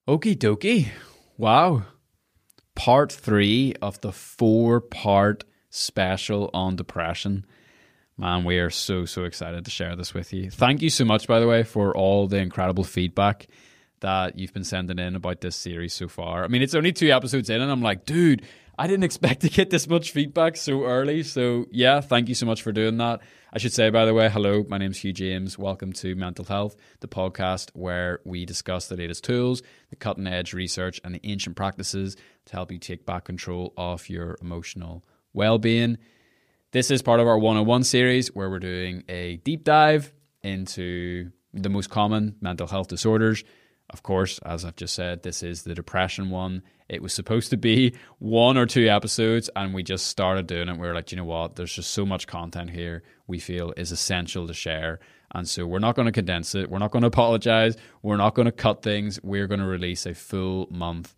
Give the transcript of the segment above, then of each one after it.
Okie dokie. Wow. Part 3 of the 4-part special on depression. Man, we are so excited to share this with you. Thank you so much, by the way, for all the incredible feedback that you've been sending in about this series so far. I mean, it's only 2 episodes in, and I'm like, dude, I didn't expect to get this much feedback so early. So, yeah, thank you so much for doing that. I should say, by the way, hello, my name's Hugh James. Welcome to Mental Health, the podcast where we discuss the latest tools, the cutting edge research, and the ancient practices to help you take back control of your emotional well-being. This is part of our 101 series where we're doing a deep dive into the most common mental health disorders. Of course, as I've just said, this is the depression one. It was supposed to be 1 or 2 episodes, and we just started doing it. We were like, you know what? There's just so much content here we feel is essential to share. And so we're not going to condense it. We're not going to apologize. We're not going to cut things. We're going to release a full month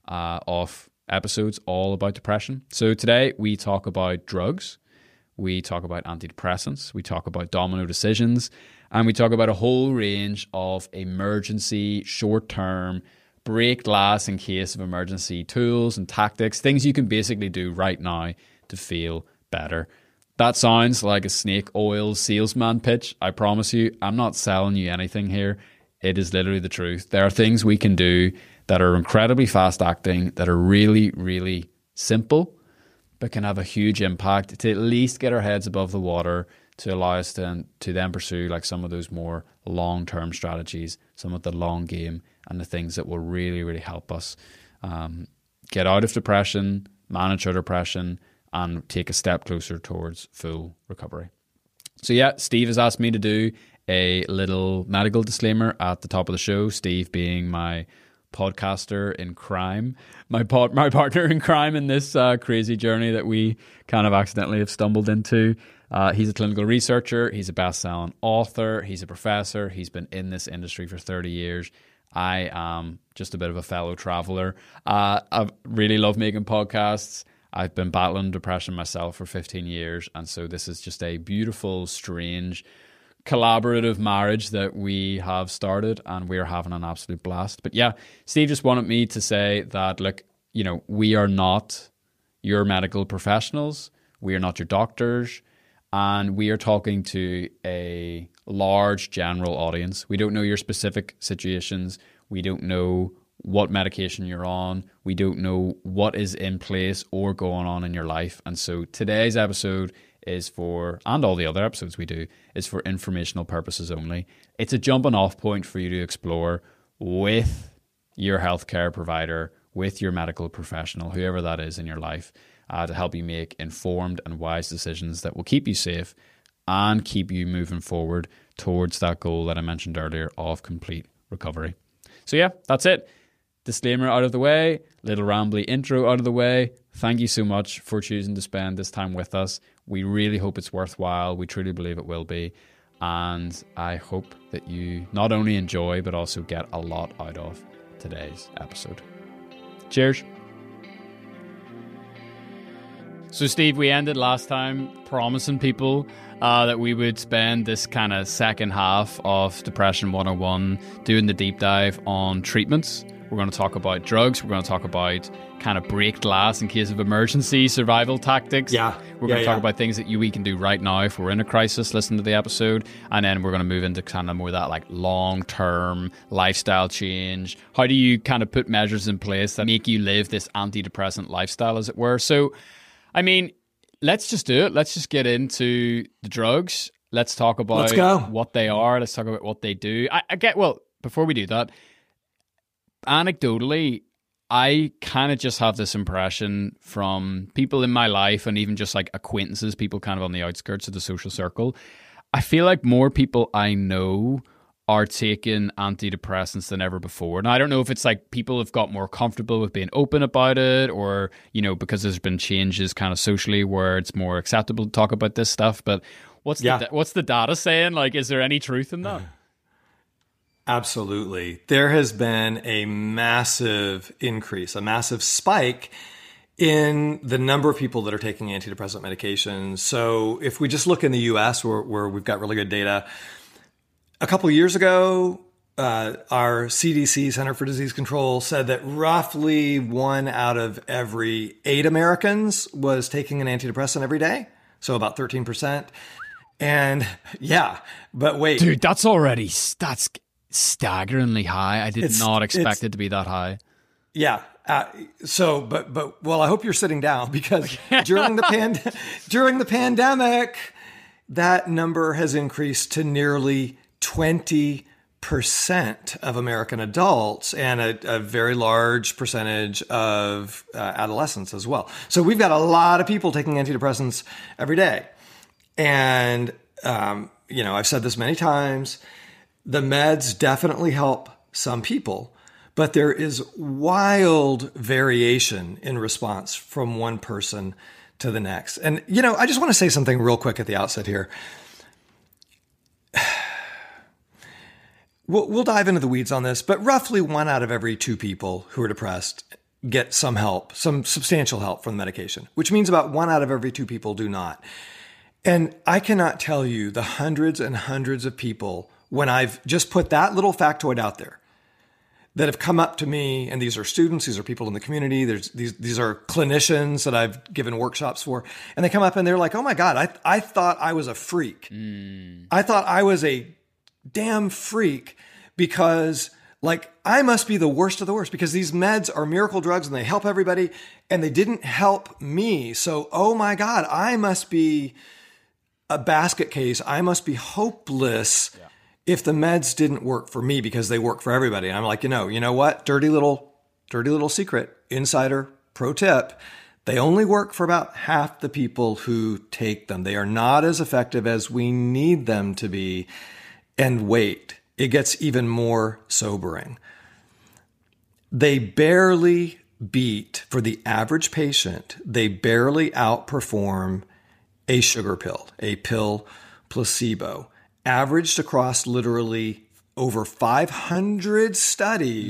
of episodes all about depression. So today we talk about drugs. We talk about antidepressants. We talk about domino decisions. And we talk about a whole range of emergency, short-term, break glass in case of emergency tools and tactics, things you can basically do right now to feel better. That sounds like a snake oil salesman pitch. I promise you, I'm not selling you anything here. It is literally the truth. There are things we can do that are incredibly fast-acting, that are really simple, but can have a huge impact to at least get our heads above the water, to allow us to then pursue like some of those more long-term strategies, some of the long game, and the things that will really help us get out of depression, manage our depression, and take a step closer towards full recovery. So yeah, Steve has asked me to do a little medical disclaimer at the top of the show, Steve being my podcaster in crime, my partner in crime in this crazy journey that we kind of accidentally have stumbled into. He's a clinical researcher. He's a best-selling author. He's a professor. He's been in this industry for 30 years. I am just a bit of a fellow traveler. I really love making podcasts. I've been battling depression myself for 15 years. And so this is just a beautiful, strange, collaborative marriage that we have started, and we're having an absolute blast. But yeah, Steve just wanted me to say that, look, you know, we are not your medical professionals. We are not your doctors. And we are talking to a large general audience. We don't know your specific situations. We don't know what medication you're on. We don't know what is in place or going on in your life. And so today's episode is for, and all the other episodes we do, is for informational purposes only. It's a jumping off point for you to explore with your healthcare provider, with your medical professional, whoever that is in your life, to help you make informed and wise decisions that will keep you safe and keep you moving forward towards that goal that I mentioned earlier of complete recovery. So yeah, that's it. Disclaimer out of the way, little rambly intro out of the way. Thank you so much for choosing to spend this time with us. We really hope it's worthwhile. We truly believe it will be. And I hope that you not only enjoy, but also get a lot out of today's episode. Cheers. So Steve, we ended last time promising people that we would spend this kind of second half of Depression 101 doing the deep dive on treatments. We're going to talk about drugs. We're going to talk about kind of break glass in case of emergency, survival tactics. We're going to talk about things that we can do right now if we're in a crisis. Listen to the episode. And then we're going to move into kind of more that like long-term lifestyle change. How do you kind of put measures in place that make you live this antidepressant lifestyle, as it were? So, I mean, let's just do it. Let's just get into the drugs. Let's talk about what they are. Let's talk about what they do. Before we do that, anecdotally, I kind of just have this impression from people in my life and even just like acquaintances, people kind of on the outskirts of the social circle. I feel like more people I know are taking antidepressants than ever before. Now, I don't know if it's like people have got more comfortable with being open about it, or, you know, because there's been changes kind of socially where it's more acceptable to talk about this stuff. But what's the data saying? Like, is there any truth in that? Absolutely. There has been a massive increase, a massive spike in the number of people that are taking antidepressant medications. So if we just look in the US where we've got really good data, a couple of years ago, our CDC, Center for Disease Control, said that roughly 1 out of every 8 Americans was taking an antidepressant every day. So about 13%. And yeah, but wait. Dude, that's staggeringly high. I did not expect it to be that high. Yeah. Well, I hope you're sitting down, because during the pandemic, that number has increased to nearly 20% of American adults, and a very large percentage of adolescents as well. So we've got a lot of people taking antidepressants every day. And, I've said this many times, the meds definitely help some people, but there is wild variation in response from one person to the next. And, I just want to say something real quick at the outset here. We'll dive into the weeds on this, but roughly 1 out of every 2 people who are depressed get some help, some substantial help from the medication, which means about 1 out of every 2 people do not. And I cannot tell you the hundreds and hundreds of people, when I've just put that little factoid out there, that have come up to me, and these are students, these are people in the community, these are clinicians that I've given workshops for, and they come up and they're like, oh my God, I thought I was a freak. I thought I was a damn freak, because I must be the worst of the worst, because these meds are miracle drugs and they help everybody, and they didn't help me. So, oh my God, I must be a basket case. I must be hopeless if the meds didn't work for me, because they work for everybody. And I'm like, you know what? Dirty little secret, insider pro tip. They only work for about half the people who take them. They are not as effective as we need them to be. And wait, it gets even more sobering. They barely beat, for the average patient, they barely outperform a sugar pill, a pill placebo, averaged across literally over 500 studies.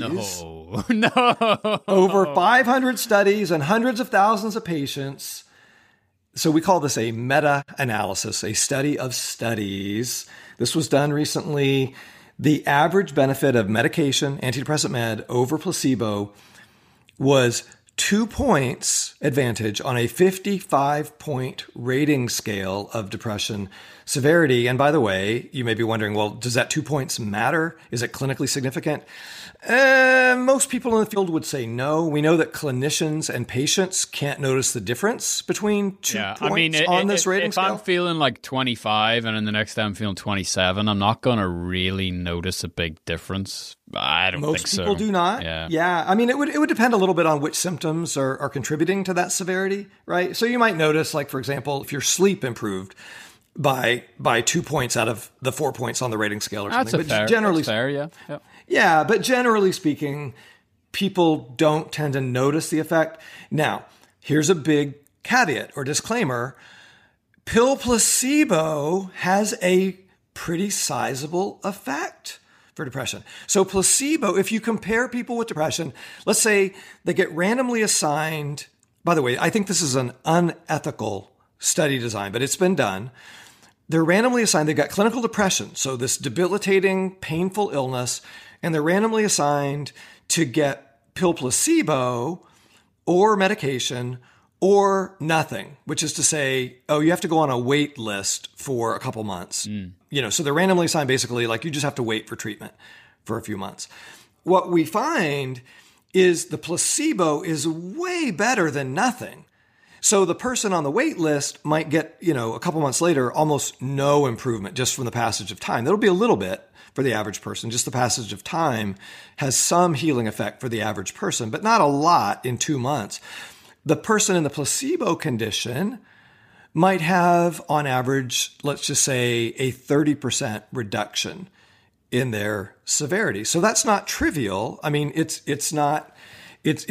No. Over 500 studies and hundreds of thousands of patients. So we call this a meta-analysis, a study of studies. This was done recently. The average benefit of medication, antidepressant med, over placebo was 2 points advantage on a 55-point rating scale of depression severity. And by the way, you may be wondering, well, does that 2 points matter? Is it clinically significant? Most people in the field would say no. We know that clinicians and patients can't notice the difference between 2 points on this rating scale. If I'm feeling like 25 and then the next day I'm feeling 27, I'm not going to really notice a big difference. I don't think so. Most people do not. Yeah. I mean, it would depend a little bit on which symptoms are contributing to that severity, right? So you might notice, like, for example, if your sleep improved by 2 points out of the 4 points on the rating scale or something. That's fair, yeah. Yeah, but generally speaking, people don't tend to notice the effect. Now, here's a big caveat or disclaimer. Pill placebo has a pretty sizable effect for depression. So placebo, if you compare people with depression, let's say they get randomly assigned, by the way, I think this is an unethical study design, but it's been done. They're randomly assigned, they've got clinical depression, so this debilitating, painful illness, and they're randomly assigned to get pill placebo or medication or nothing, which is to say, you have to go on a wait list for a couple months. So they're randomly assigned, basically, like, you just have to wait for treatment for a few months. What we find is the placebo is way better than nothing. So the person on the wait list might get, a couple months later, almost no improvement just from the passage of time. There'll be a little bit for the average person. Just the passage of time has some healing effect for the average person, but not a lot in 2 months. The person in the placebo condition might have, on average, let's just say, a 30% reduction in their severity. So that's not trivial. I mean, it's not 100%,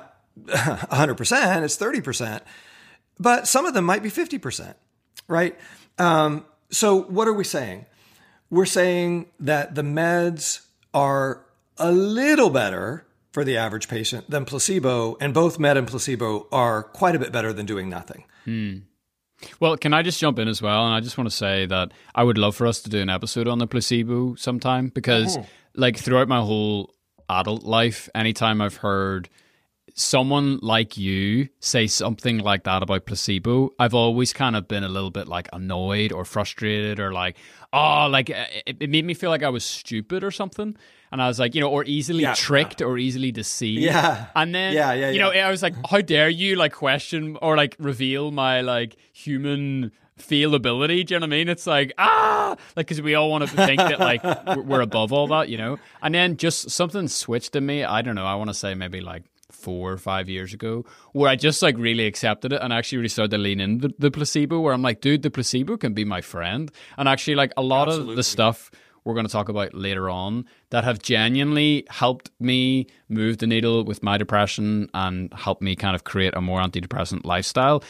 it's 30%, but some of them might be 50%, right? So what are we saying? We're saying that the meds are a little better for the average patient than placebo, and both med and placebo are quite a bit better than doing nothing. Well, can I just jump in as well? And I just want to say that I would love for us to do an episode on the placebo sometime, because like throughout my whole adult life, anytime I've heard someone like you say something like that about placebo, I've always kind of been a little bit like annoyed or frustrated or like, oh, like it made me feel like I was stupid or something. And I was like, or easily tricked or easily deceived. Yeah. And then, I was like, how dare you like question or like reveal my like human feelability? Do you know what I mean? It's like, like, because we all want to think that like we're above all that, And then just something switched in me. I don't know. I want to say maybe like 4 or 5 years ago, where I just like really accepted it and actually really started to lean into the placebo, where I'm like, dude, the placebo can be my friend. And actually, like a lot of the stuff we're going to talk about later on that have genuinely helped me move the needle with my depression and helped me kind of create a more antidepressant lifestyle.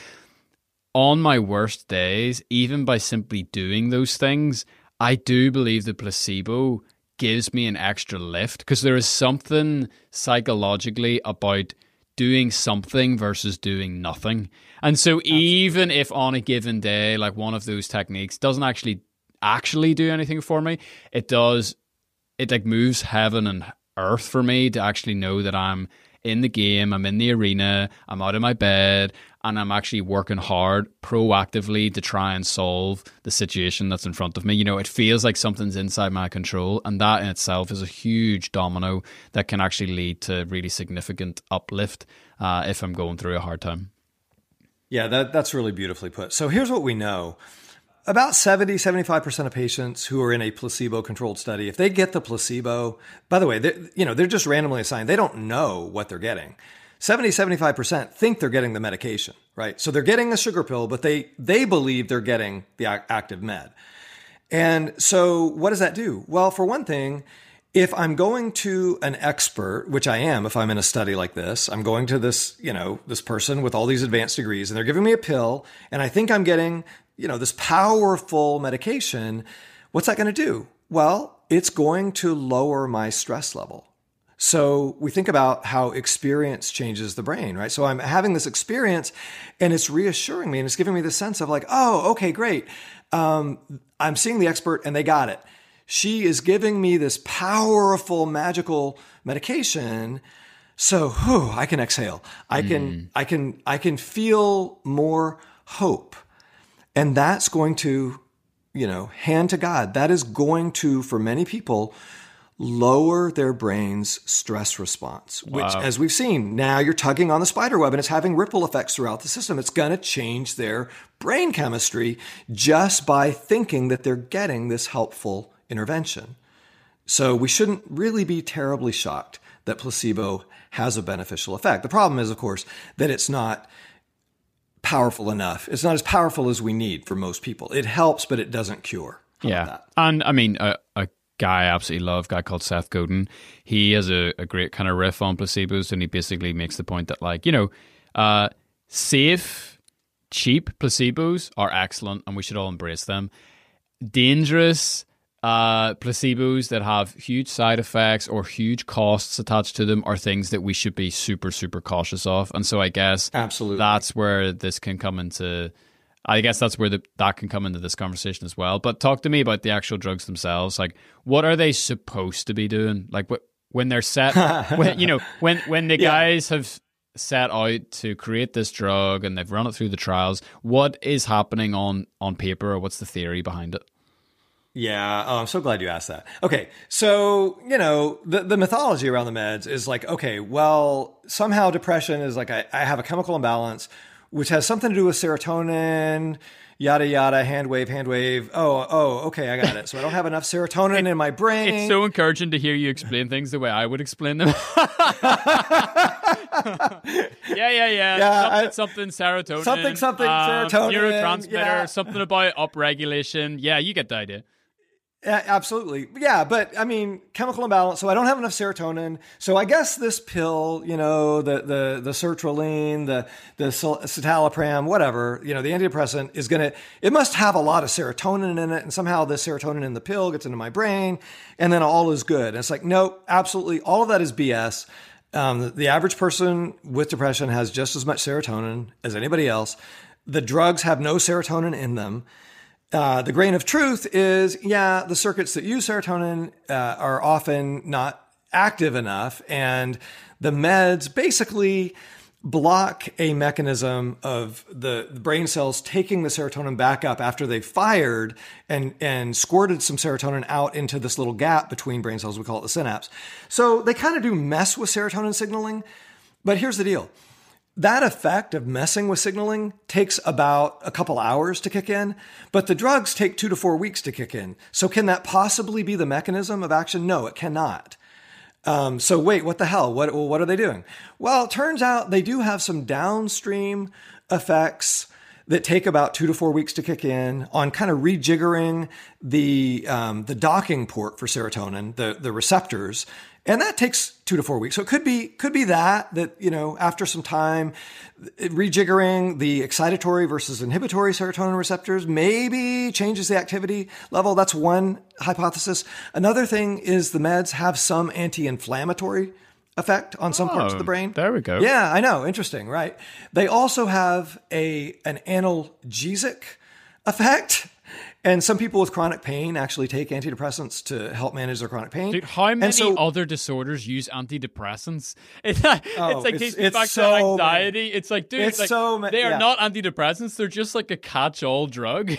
On my worst days, even by simply doing those things, I do believe the placebo gives me an extra lift, because there is something psychologically about doing something versus doing nothing. And so even if on a given day, like one of those techniques doesn't actually do anything for me, it like moves heaven and earth for me to actually know that I'm in the game, I'm in the arena, I'm out of my bed, and I'm actually working hard proactively to try and solve the situation that's in front of me. It feels like something's inside my control, and that in itself is a huge domino that can actually lead to really significant uplift if I'm going through a hard time. Yeah, that's really beautifully put. So here's what we know. About 70-75% of patients who are in a placebo-controlled study, if they get the placebo, by the way, they're just randomly assigned. They don't know what they're getting. 70-75% think they're getting the medication, right? So they're getting a sugar pill, but they believe they're getting the active med. And so what does that do? Well, for one thing, if I'm going to an expert, which I am if I'm in a study like this, I'm going to this, this person with all these advanced degrees, and they're giving me a pill, and I think I'm getting this powerful medication, what's that going to do? Well, it's going to lower my stress level. So we think about how experience changes the brain, right? So I'm having this experience and it's reassuring me and it's giving me the sense of like, oh, okay, great. I'm seeing the expert and they got it. She is giving me this powerful, magical medication. So I can exhale. I can feel more hope. And that's going to, hand to God. That is going to, for many people, lower their brain's stress response, which, as we've seen, now you're tugging on the spider web and it's having ripple effects throughout the system. It's going to change their brain chemistry just by thinking that they're getting this helpful intervention. So we shouldn't really be terribly shocked that placebo has a beneficial effect. The problem is, of course, that it's not powerful enough. It's not as powerful as we need for most people. It helps, but it doesn't cure. How about that? And I mean, a guy I absolutely love, a guy called Seth Godin, he has a great kind of riff on placebos, and he basically makes the point that like, safe, cheap placebos are excellent and we should all embrace them. Dangerous placebos that have huge side effects or huge costs attached to them are things that we should be super, super cautious of. And so I guess absolutely that's where this can come into, that can come into this conversation as well. But talk to me about the actual drugs themselves. Like, what are they supposed to be doing? Like, when they're set, when the guys have set out to create this drug and they've run it through the trials, what is happening on paper, or what's the theory behind it? Yeah. Oh, I'm so glad you asked that. Okay. So, the mythology around the meds is like, okay, well, somehow depression is like, I have a chemical imbalance, which has something to do with serotonin, yada, yada, hand wave. Oh, okay. I got it. So I don't have enough serotonin in my brain. It's so encouraging to hear you explain things the way I would explain them. Yeah. Something serotonin. Something serotonin. Neurotransmitter, something about upregulation. Yeah, you get the idea. Yeah, absolutely. Yeah, but I mean, chemical imbalance. So I don't have enough serotonin. So I guess this pill, the sertraline, the citalopram, whatever, the antidepressant is it must have a lot of serotonin in it. And somehow the serotonin in the pill gets into my brain and then all is good. And it's like, no, absolutely. All of that is BS. The average person with depression has just as much serotonin as anybody else. The drugs have no serotonin in them. The grain of truth is, yeah, the circuits that use serotonin are often not active enough, and the meds basically block a mechanism of the brain cells taking the serotonin back up after they've fired and squirted some serotonin out into this little gap between brain cells. We call it the synapse. So they kind of do mess with serotonin signaling. But here's the deal. That effect of messing with signaling takes about a couple hours to kick in, but the drugs take 2 to 4 weeks to kick in. So can that possibly be the mechanism of action? No, it cannot. So wait, what the hell? What are they doing? Well, it turns out they do have some downstream effects that take about 2 to 4 weeks to kick in on kind of rejiggering the docking port for serotonin, the receptors. And that takes 2 to 4 weeks. So it could be that, after some time, rejiggering the excitatory versus inhibitory serotonin receptors maybe changes the activity level. That's one hypothesis. An thing is the meds have some anti-inflammatory effect on some parts of the brain. There we go. Yeah, I know. Interesting, right? They also have an analgesic effect. And some people with chronic pain actually take antidepressants to help manage their chronic pain. Dude, how many other disorders use antidepressants? It's like takes me back to anxiety. It's like, dude, they are not antidepressants. They're just like a catch-all drug.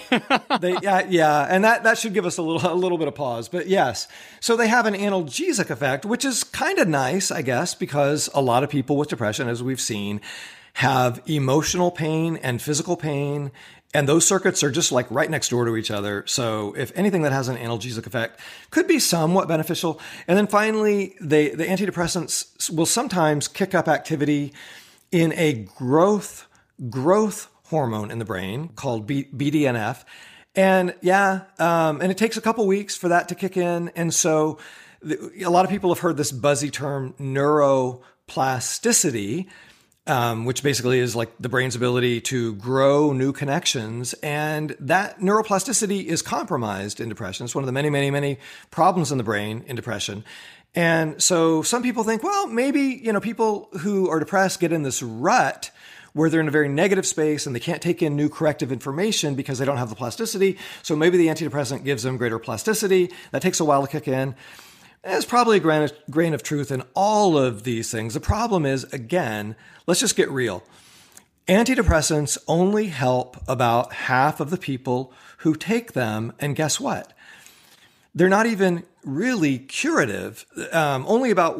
And that should give us a little bit of pause. But yes, so they have an analgesic effect, which is kind of nice, I guess, because a lot of people with depression, as we've seen, have emotional pain and physical pain. And those circuits are just like right next door to each other. So if anything that has an analgesic effect could be somewhat beneficial. And then finally, the antidepressants will sometimes kick up activity in a growth hormone in the brain called BDNF. And and it takes a couple weeks for that to kick in. And so a lot of people have heard this buzzy term neuroplasticity, which basically is like the brain's ability to grow new connections. And that neuroplasticity is compromised in depression. It's one of the many, many, many problems in the brain in depression. And so some people think, well, maybe, people who are depressed get in this rut where they're in a very negative space and they can't take in new corrective information because they don't have the plasticity. So maybe the antidepressant gives them greater plasticity. That takes a while to kick in. There's probably a grain of truth in all of these things. The problem is, again, let's just get real. Antidepressants only help about half of the people who take them. And guess what? They're not even really curative. Only about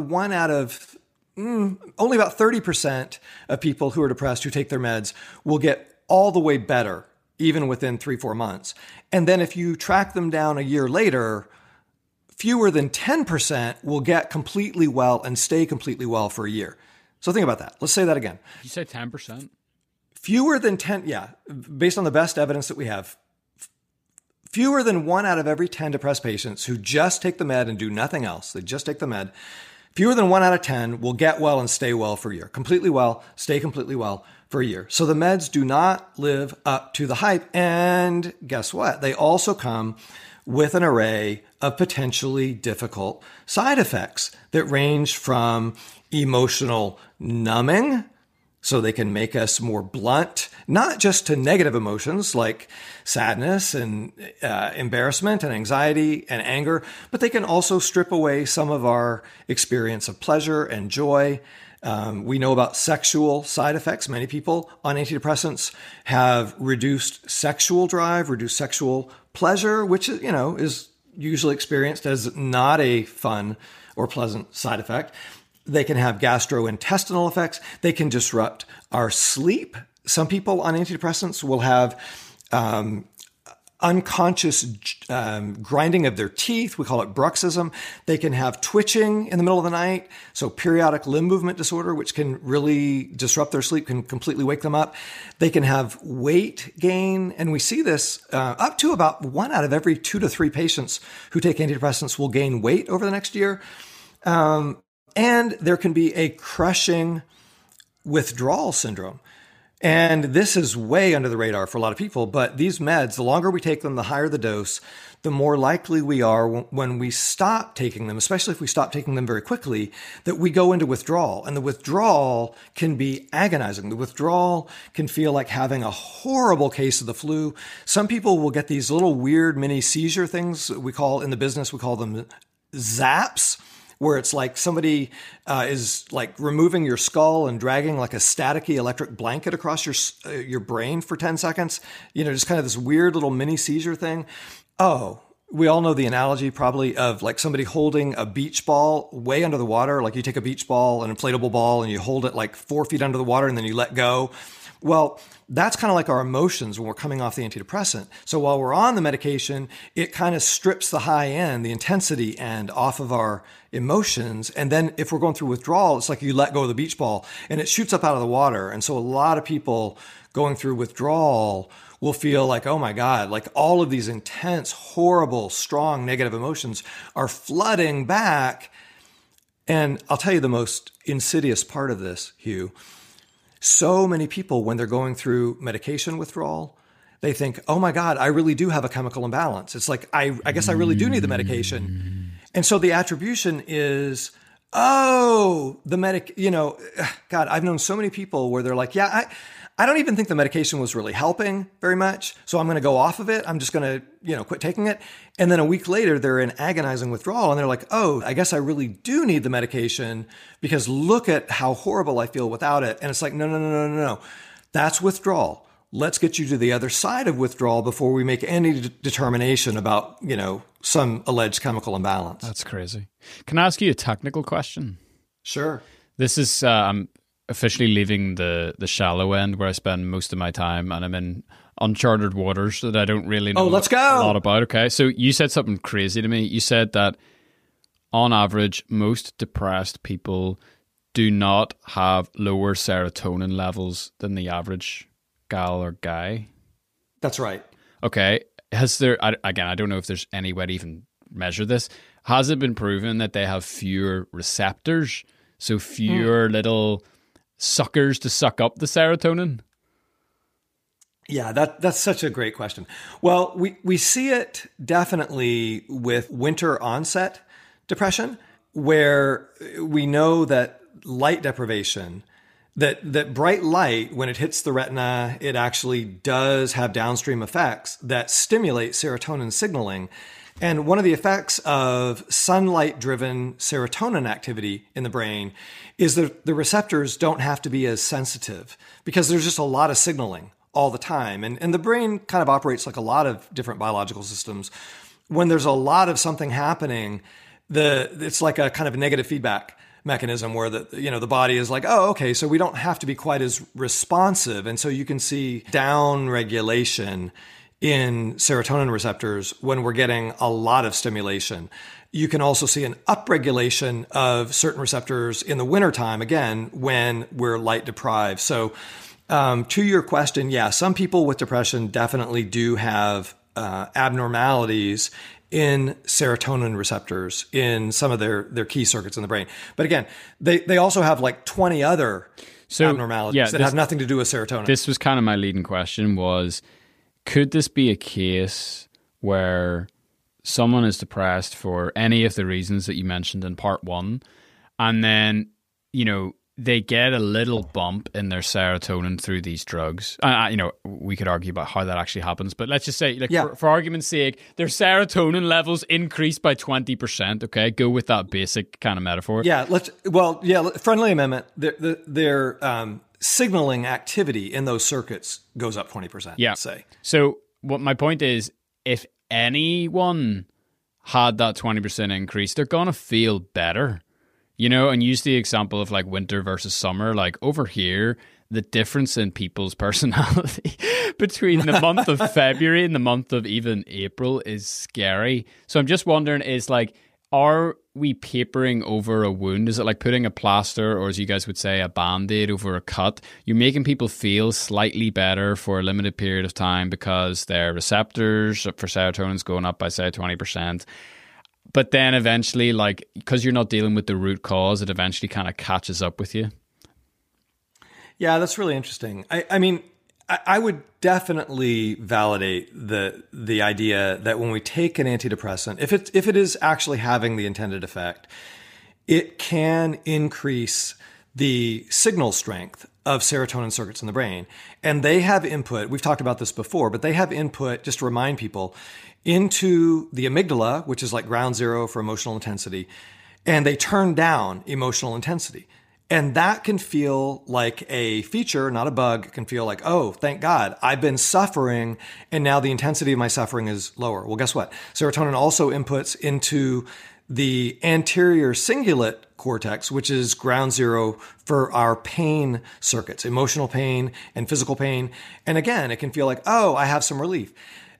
30% of people who are depressed who take their meds will get all the way better, even within 3-4 months. And then if you track them down a year later, fewer than 10% will get completely well and stay completely well for a year. So think about that. Let's say that again. You said 10%? Fewer than 10, based on the best evidence that we have, fewer than 1 out of every 10 depressed patients who just take the med and do nothing else, they just take the med, fewer than 1 out of 10 will get well and stay well for a year. Completely well, stay completely well for a year. So the meds do not live up to the hype. And guess what? They also come with an array of potentially difficult side effects that range from emotional numbing, so they can make us more blunt, not just to negative emotions like sadness and embarrassment and anxiety and anger, but they can also strip away some of our experience of pleasure and joy. We know about sexual side effects. Many people on antidepressants have reduced sexual drive, reduced sexual pleasure, which is usually experienced as not a fun or pleasant side effect. They can have gastrointestinal effects. They can disrupt our sleep. Some people on antidepressants will have unconscious grinding of their teeth. We call it bruxism. They can have twitching in the middle of the night. So periodic limb movement disorder, which can really disrupt their sleep, can completely wake them up. They can have weight gain. And we see this up to about 1 out of every 2 to 3 patients who take antidepressants will gain weight over the next year. And there can be a crushing withdrawal syndrome. And this is way under the radar for a lot of people, but these meds, the longer we take them, the higher the dose, the more likely we are when we stop taking them, especially if we stop taking them very quickly, that we go into withdrawal. And the withdrawal can be agonizing. The withdrawal can feel like having a horrible case of the flu. Some people will get these little weird mini seizure things we call in the business, we call them zaps, where it's like somebody is like removing your skull and dragging like a staticky electric blanket across your brain for 10 seconds. You know, just kind of this weird little mini seizure thing. Oh, we all know the analogy probably of like somebody holding a beach ball way under the water. Like you take a beach ball, an inflatable ball, and you hold it like 4 feet under the water and then you let go. Well, that's kind of like our emotions when we're coming off the antidepressant. So while we're on the medication, it kind of strips the high end, the intensity end off of our emotions. And then if we're going through withdrawal, it's like you let go of the beach ball and it shoots up out of the water. And so a lot of people going through withdrawal will feel like, oh my God, like all of these intense, horrible, strong negative emotions are flooding back. And I'll tell you the most insidious part of this, Hugh. So many people, when they're going through medication withdrawal, they think, oh my God, I really do have a chemical imbalance. It's like, I guess I really do need the medication. And so the attribution is, oh, God, I've known so many people where they're like, yeah, I don't even think the medication was really helping very much. So I'm going to go off of it. I'm just going to, quit taking it. And then a week later, they're in agonizing withdrawal and they're like, oh, I guess I really do need the medication because look at how horrible I feel without it. And it's like, no. That's withdrawal. Let's get you to the other side of withdrawal before we make any determination about, some alleged chemical imbalance. That's crazy. Can I ask you a technical question? Sure. This is, I'm officially leaving the shallow end where I spend most of my time, and I'm in uncharted waters that I don't really know let's go. a lot about. Okay, so you said something crazy to me. You said that on average, most depressed people do not have lower serotonin levels than the average gal or guy. That's right. Okay. I don't know if there's any way to even measure this. Has it been proven that they have fewer receptors? So fewer little suckers to suck up the serotonin? Yeah, that's such a great question. Well, we see it definitely with winter onset depression, where we know that light deprivation, that bright light, when it hits the retina, it actually does have downstream effects that stimulate serotonin signaling. And one of the effects of sunlight-driven serotonin activity in the brain is that the receptors don't have to be as sensitive because there's just a lot of signaling all the time. And the brain kind of operates like a lot of different biological systems. When there's a lot of something happening, it's like a kind of negative feedback mechanism where the body is like, oh, okay, so we don't have to be quite as responsive. And so you can see down regulation in serotonin receptors when we're getting a lot of stimulation. You can also see an upregulation of certain receptors in the wintertime, again, when we're light deprived. So to your question, yeah, some people with depression definitely do have abnormalities in serotonin receptors in some of their key circuits in the brain. But again, they also have like 20 other abnormalities that have nothing to do with serotonin. This was kind of my leading question was, could this be a case where someone is depressed for any of the reasons that you mentioned in part one, and then, they get a little bump in their serotonin through these drugs? We could argue about how that actually happens, but let's just say, for argument's sake, their serotonin levels increase by 20%. Okay, go with that basic kind of metaphor. Yeah, friendly amendment. Their signaling activity in those circuits goes up 20%. Yeah. Say. So what my point is, if anyone had that 20% increase, they're gonna feel better. And use the example of like winter versus summer. Like over here, the difference in people's personality between the month of February and the month of even April is scary. So I'm just wondering, are we papering over a wound? Is it like putting a plaster, or as you guys would say, a Band-Aid over a cut? You're making people feel slightly better for a limited period of time because their receptors for serotonin is going up by, say, 20%. But then eventually, because you're not dealing with the root cause, it eventually kind of catches up with you. Yeah, that's really interesting. I mean, I would definitely validate the idea that when we take an antidepressant, if it is actually having the intended effect, it can increase the signal strength of serotonin circuits in the brain. And they have input, we've talked about this before, but they have input, just to remind people, into the amygdala, which is like ground zero for emotional intensity, and they turn down emotional intensity. And that can feel like a feature, not a bug. It can feel like, oh, thank God, I've been suffering, and now the intensity of my suffering is lower. Well, guess what? Serotonin also inputs into the anterior cingulate cortex, which is ground zero for our pain circuits, emotional pain and physical pain. And again, it can feel like, oh, I have some relief.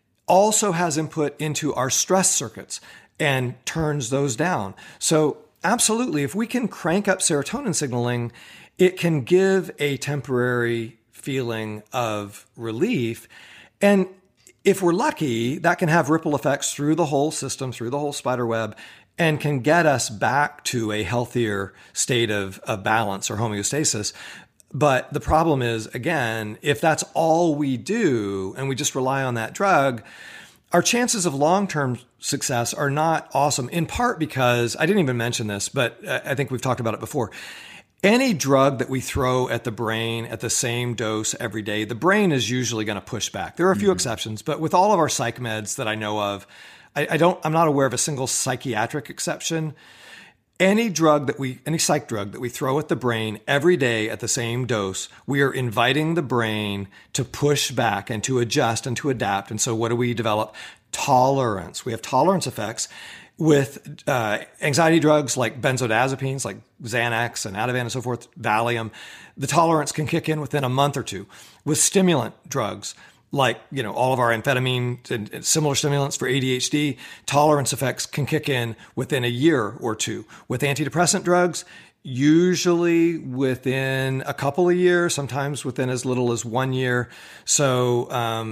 Also has input into our stress circuits and turns those down. So absolutely, if we can crank up serotonin signaling, it can give a temporary feeling of relief. And if we're lucky, that can have ripple effects through the whole system, through the whole spider web, and can get us back to a healthier state of balance or homeostasis. But the problem is, again, if that's all we do and we just rely on that drug, our chances of long-term success are not awesome, in part because, I didn't even mention this, but I think we've talked about it before. Any drug that we throw at the brain at the same dose every day, the brain is usually going to push back. There are a few exceptions, but with all of our psych meds that I know of, I'm not aware of a single psychiatric exception. Any psych drug that we throw at the brain every day at the same dose, we are inviting the brain to push back and to adjust and to adapt. And so what do we develop? Tolerance. We have tolerance effects with anxiety drugs like benzodiazepines, like Xanax and Ativan and so forth, Valium. The tolerance can kick in within a month or two. With stimulant drugs, like, all of our amphetamine and similar stimulants for ADHD, tolerance effects can kick in within a year or two. With antidepressant drugs, usually within a couple of years, sometimes within as little as 1 year. So,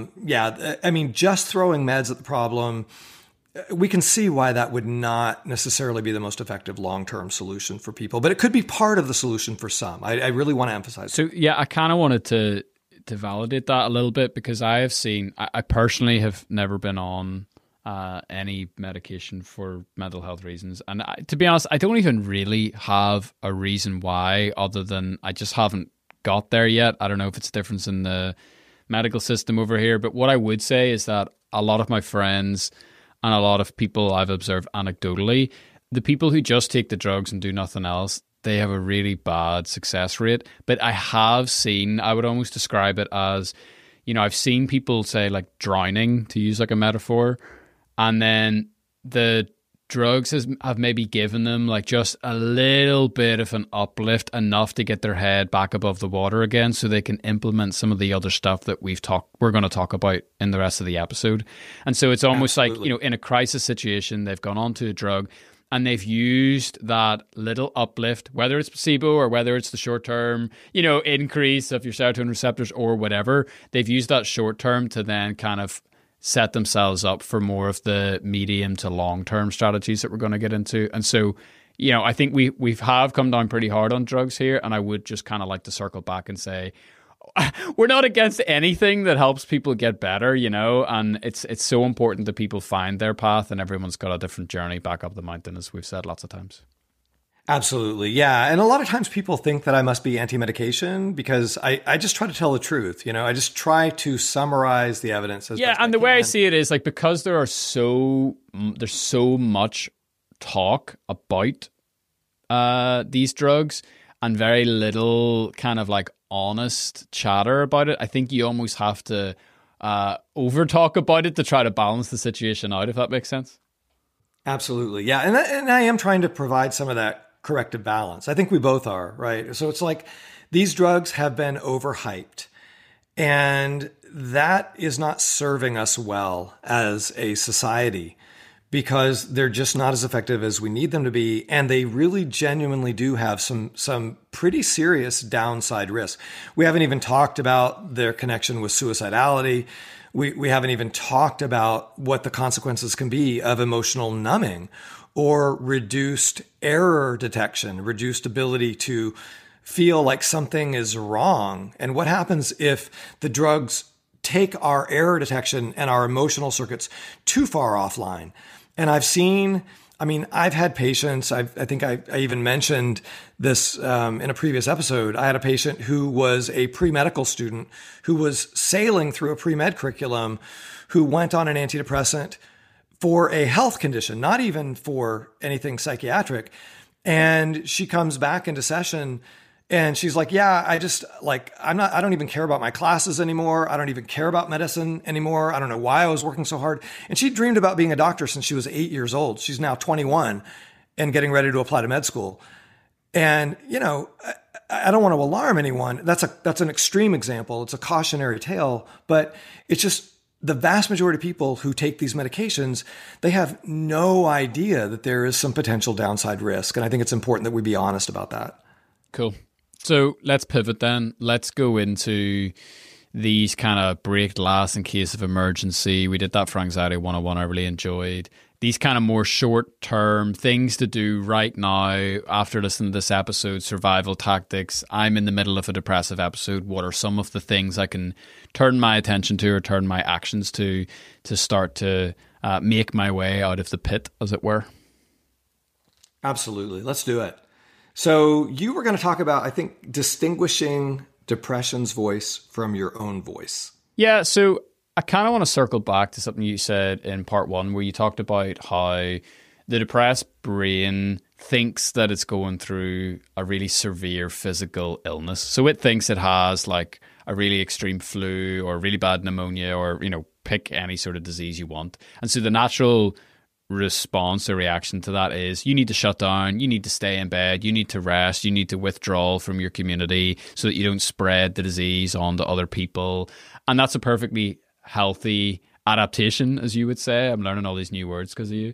just throwing meds at the problem, we can see why that would not necessarily be the most effective long-term solution for people, but it could be part of the solution for some. I really want to emphasize. So, I kind of wanted to validate that a little bit, because I personally have never been on any medication for mental health reasons. And to be honest, I don't even really have a reason why, other than I just haven't got there yet. I don't know if it's a difference in the medical system over here, but what I would say is that a lot of my friends and a lot of people I've observed anecdotally, the people who just take the drugs and do nothing else, they have a really bad success rate. But I have seen, I would almost describe it as, I've seen people say like drowning, to use like a metaphor, and then the drugs have maybe given them like just a little bit of an uplift, enough to get their head back above the water again, so they can implement some of the other stuff that we're going to talk about in the rest of the episode. And so it's almost Absolutely. Like, in a crisis situation, they've gone on to a drug, and they've used that little uplift, whether it's placebo or whether it's the short-term, increase of your serotonin receptors or whatever. They've used that short-term to then kind of set themselves up for more of the medium to long-term strategies that we're going to get into. And so, I think we have come down pretty hard on drugs here, and I would just kind of like to circle back and say, we're not against anything that helps people get better, and it's so important that people find their path, and everyone's got a different journey back up the mountain, as we've said lots of times. Absolutely. Yeah. And a lot of times people think that I must be anti-medication because I just try to tell the truth. I just try to summarize the evidence as best and the I way I can. see it is like, because there's so much talk about these drugs and very little kind of like honest chatter about it, I think you almost have to over talk about it to try to balance the situation out, if that makes sense. Absolutely. Yeah. And I am trying to provide some of that corrective balance. I think we both are, right? So it's like these drugs have been overhyped, and that is not serving us well as a society, because they're just not as effective as we need them to be. And they really genuinely do have some pretty serious downside risks. We haven't even talked about their connection with suicidality. We haven't even talked about what the consequences can be of emotional numbing or reduced error detection, reduced ability to feel like something is wrong. And what happens if the drugs take our error detection and our emotional circuits too far offline? And I've had patients, I think I even mentioned this in a previous episode. I had a patient who was a pre-medical student who was sailing through a pre-med curriculum, who went on an antidepressant for a health condition, not even for anything psychiatric. And she comes back into session and she's like, yeah, I don't even care about my classes anymore. I don't even care about medicine anymore. I don't know why I was working so hard. And she dreamed about being a doctor since she was 8 years old. She's now 21 and getting ready to apply to med school. And, I don't want to alarm anyone. That's an extreme example. It's a cautionary tale, but it's just the vast majority of people who take these medications, they have no idea that there is some potential downside risk. And I think it's important that we be honest about that. Cool. So let's pivot then. Let's go into these kind of break glass in case of emergency. We did that for Anxiety 101. I really enjoyed these kind of more short-term things to do right now after listening to this episode, survival tactics. I'm in the middle of a depressive episode. What are some of the things I can turn my attention to or turn my actions to start to make my way out of the pit, as it were? Absolutely. Let's do it. So you were going to talk about, I think, distinguishing depression's voice from your own voice. Yeah, so I kind of want to circle back to something you said in part one, where you talked about how the depressed brain thinks that it's going through a really severe physical illness. So it thinks it has like a really extreme flu or really bad pneumonia or, pick any sort of disease you want. And so the natural response or reaction to that is you need to shut down, you need to stay in bed, you need to rest, you need to withdraw from your community so that you don't spread the disease onto other people. And that's a perfectly healthy adaptation, as you would say. I'm learning all these new words because of you.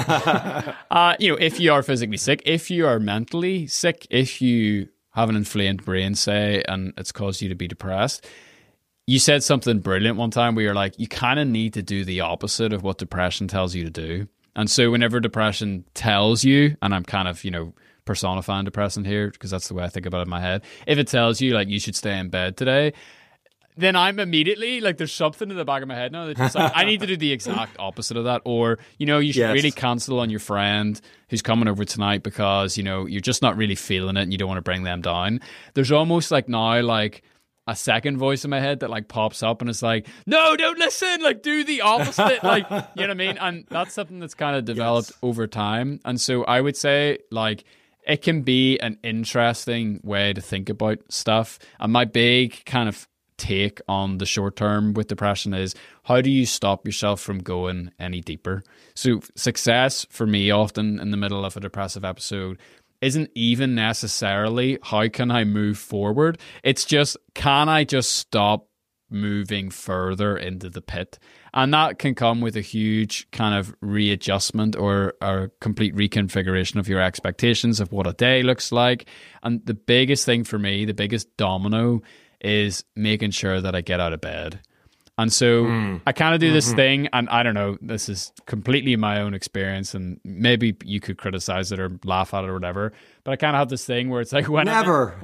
If you are physically sick, if you are mentally sick, if you have an inflamed brain, say, and it's caused you to be depressed, you said something brilliant one time where you're like, you kind of need to do the opposite of what depression tells you to do. And so whenever depression tells you, and I'm kind of, personifying depression here because that's the way I think about it in my head. If it tells you like you should stay in bed today, then I'm immediately like, there's something in the back of my head now that's just like, I need to do the exact opposite of that. Or, you should really cancel on your friend who's coming over tonight because, you're just not really feeling it and you don't want to bring them down. There's almost like now, like, a second voice in my head that like pops up and it's like, no, don't listen, like do the opposite. Like, you know what I mean? And that's something that's kind of developed over time. And so I would say like it can be an interesting way to think about stuff. And my big kind of take on the short term with depression is how do you stop yourself from going any deeper? So success for me often in the middle of a depressive episode isn't even necessarily how can I move forward. It's just, can I just stop moving further into the pit? And that can come with a huge kind of readjustment or a complete reconfiguration of your expectations of what a day looks like. And the biggest thing for me, the biggest domino, is making sure that I get out of bed. And so I kind of do this thing, and I don't know, this is completely my own experience, and maybe you could criticize it or laugh at it or whatever, but I kind of have this thing where it's like whenever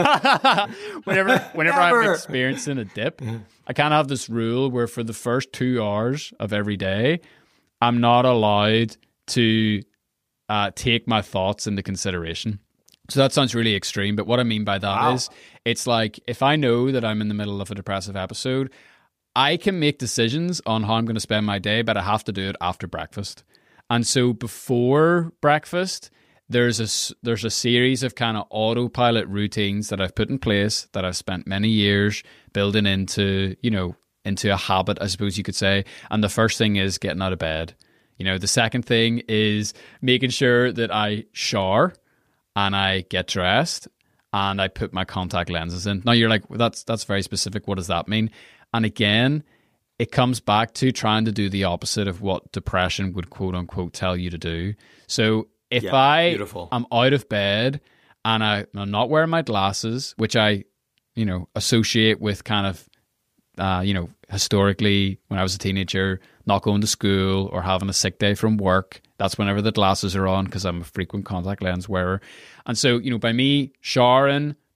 I'm experiencing a dip, I kind of have this rule where for the first 2 hours of every day, I'm not allowed to take my thoughts into consideration. So that sounds really extreme, but what I mean by that is it's like if I know that I'm in the middle of a depressive episode, I can make decisions on how I'm going to spend my day, but I have to do it after breakfast. And so before breakfast, there's a series of kind of autopilot routines that I've put in place that I've spent many years building into a habit, I suppose you could say. And the first thing is getting out of bed. The second thing is making sure that I shower and I get dressed and I put my contact lenses in. Now you're like, well, that's very specific. What does that mean? And again, it comes back to trying to do the opposite of what depression would quote unquote tell you to do. So if I'm out of bed and I'm not wearing my glasses, which I, associate with kind of, historically when I was a teenager, not going to school or having a sick day from work, that's whenever the glasses are on because I'm a frequent contact lens wearer. And so, by me showering,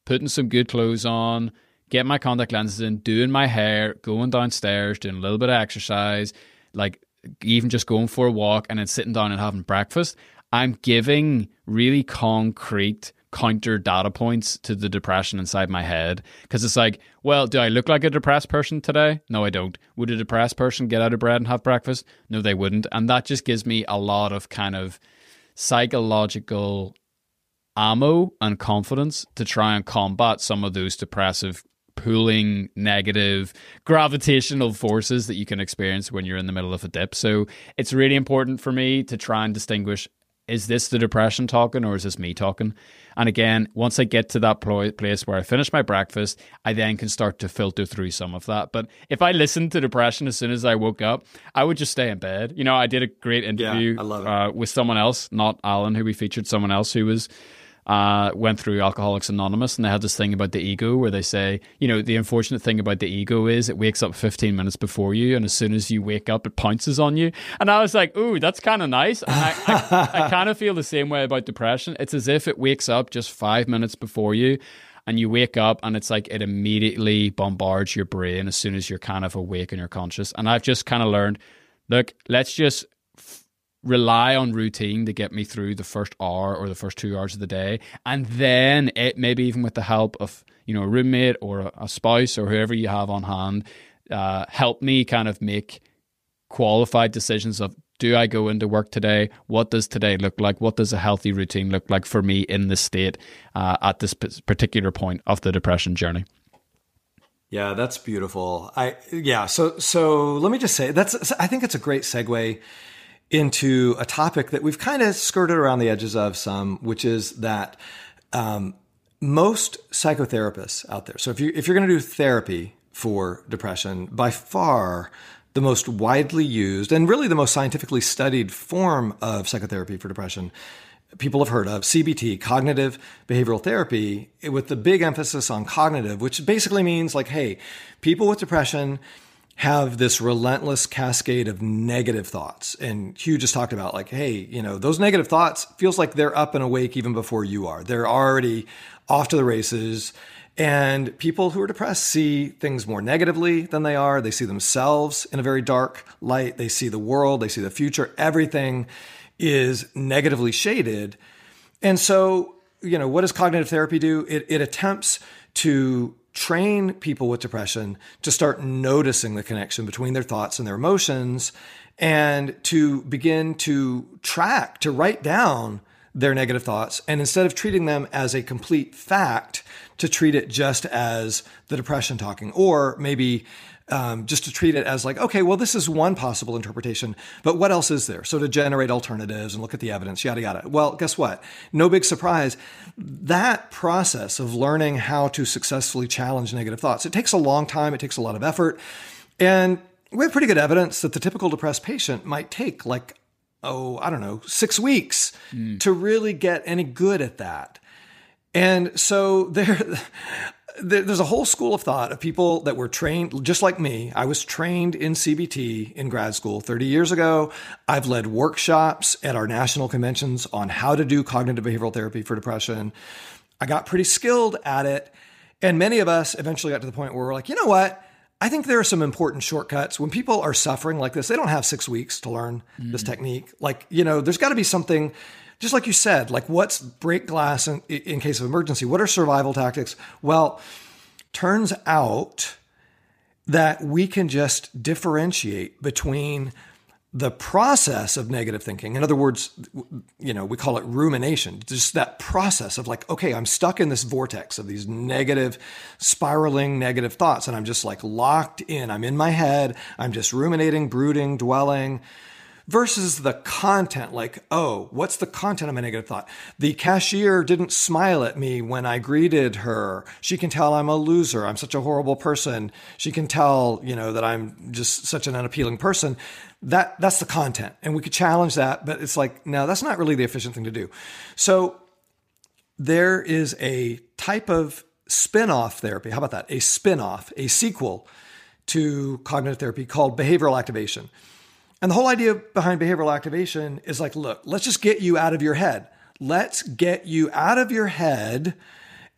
putting some good clothes on, getting my contact lenses in, doing my hair, going downstairs, doing a little bit of exercise, like even just going for a walk and then sitting down and having breakfast, I'm giving really concrete counter data points to the depression inside my head. Because it's like, well, do I look like a depressed person today? No, I don't. Would a depressed person get out of bed and have breakfast? No, they wouldn't. And that just gives me a lot of kind of psychological ammo and confidence to try and combat some of those depressive, pulling, negative, gravitational forces that you can experience when you're in the middle of a dip. So it's really important for me to try and distinguish, is this the depression talking or is this me talking? And again, once I get to that place where I finish my breakfast, I then can start to filter through some of that. But if I listened to depression as soon as I woke up, I would just stay in bed. You know, I did a great interview with someone else, not Alan, who we featured, someone else who was went through Alcoholics Anonymous, and they had this thing about the ego where they say, you know, the unfortunate thing about the ego is it wakes up 15 minutes before you, and as soon as you wake up, it pounces on you. And I was like, ooh, that's kind of nice. And I kind of feel the same way about depression. It's as if it wakes up just 5 minutes before you, and you wake up and it's like it immediately bombards your brain as soon as you're kind of awake and you're conscious. And I've just kind of learned, look, let's just rely on routine to get me through the first hour or the first 2 hours of the day, and then it maybe even with the help of, you know, a roommate or a spouse or whoever you have on hand, help me kind of make qualified decisions of, do I go into work today? What does today look like? What does a healthy routine look like for me in this state at this particular point of the depression journey? Yeah, that's beautiful. So let me just say, I think it's a great segue into a topic that we've kind of skirted around the edges of some, which is that most psychotherapists out there. So if you're going to do therapy for depression, by far the most widely used and really the most scientifically studied form of psychotherapy for depression, people have heard of CBT, cognitive behavioral therapy, with the big emphasis on cognitive, which basically means like, hey, people with depression have this relentless cascade of negative thoughts. And Hugh just talked about like, hey, you know, those negative thoughts feels like they're up and awake even before you are. They're already off to the races. And people who are depressed see things more negatively than they are. They see themselves in a very dark light. They see the world. They see the future. Everything is negatively shaded. And so, you know, what does cognitive therapy do? It attempts to train people with depression to start noticing the connection between their thoughts and their emotions, and to begin to write down their negative thoughts. And instead of treating them as a complete fact, to treat it just as the depression talking, or maybe just to treat it as like, okay, well, this is one possible interpretation, but what else is there? So to generate alternatives and look at the evidence, yada, yada. Well, guess what? No big surprise. That process of learning how to successfully challenge negative thoughts, it takes a long time. It takes a lot of effort. And we have pretty good evidence that the typical depressed patient might take like, 6 weeks to really get any good at that. And so there's a whole school of thought of people that were trained, just like me. I was trained in CBT in grad school 30 years ago. I've led workshops at our national conventions on how to do cognitive behavioral therapy for depression. I got pretty skilled at it. And many of us eventually got to the point where we're like, you know what? I think there are some important shortcuts. When people are suffering like this, they don't have 6 weeks to learn this technique. Like, you know, there's got to be something, just like you said, like what's break glass in case of emergency? What are survival tactics? Well, turns out that we can just differentiate between the process of negative thinking. In other words, you know, we call it rumination, just that process of like, okay, I'm stuck in this vortex of these negative, spiraling negative thoughts. And I'm just like locked in. I'm in my head. I'm just ruminating, brooding, dwelling. Versus the content, like, oh, what's the content of my negative thought? The cashier didn't smile at me when I greeted her. She can tell I'm a loser. I'm such a horrible person. She can tell, you know, that I'm just such an unappealing person. That's the content. And we could challenge that, but it's like, no, that's not really the efficient thing to do. So there is a type of spin-off therapy. How about that? A spin-off, a sequel to cognitive therapy called behavioral activation. And the whole idea behind behavioral activation is like, look, let's just get you out of your head. Let's get you out of your head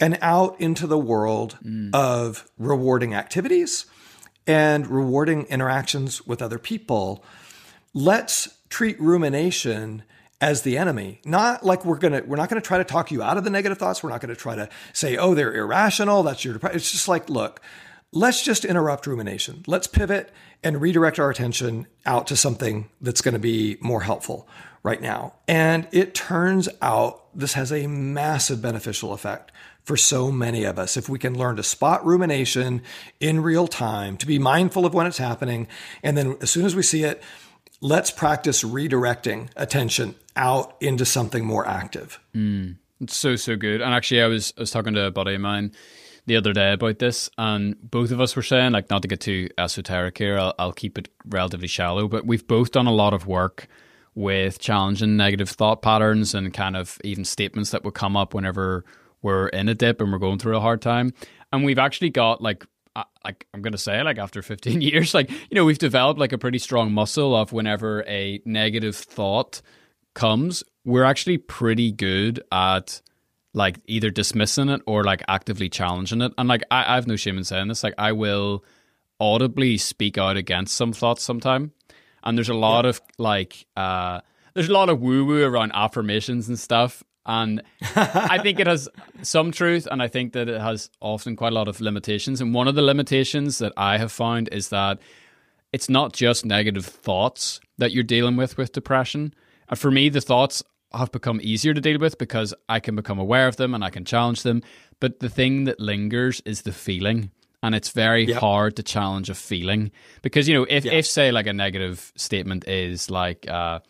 and out into the world of rewarding activities and rewarding interactions with other people. Let's treat rumination as the enemy. Not like we're not going to try to talk you out of the negative thoughts. We're not going to try to say, oh, they're irrational. That's your depression. It's just like, look, let's just interrupt rumination. Let's pivot and redirect our attention out to something that's going to be more helpful right now. And it turns out this has a massive beneficial effect for so many of us. If we can learn to spot rumination in real time, to be mindful of when it's happening, and then as soon as we see it, let's practice redirecting attention out into something more active. It's so good. And actually, I was talking to a buddy of mine the other day about this, and both of us were saying, like, not to get too esoteric here, I'll keep it relatively shallow, but we've both done a lot of work with challenging negative thought patterns and kind of even statements that would come up whenever we're in a dip and we're going through a hard time. And we've actually got like I'm going to say, like, after 15 years, like, you know, we've developed like a pretty strong muscle of whenever a negative thought comes, we're actually pretty good at like either dismissing it or like actively challenging it. And like, I have no shame in saying this, like I will audibly speak out against some thoughts sometime. And there's a lot of like, there's a lot of woo-woo around affirmations and stuff. And I think it has some truth, and I think that it has often quite a lot of limitations. And one of the limitations that I have found is that it's not just negative thoughts that you're dealing with depression. And for me, the thoughts have become easier to deal with because I can become aware of them and I can challenge them. But the thing that lingers is the feeling. And it's very hard to challenge a feeling because, you know, if say like a negative statement is like,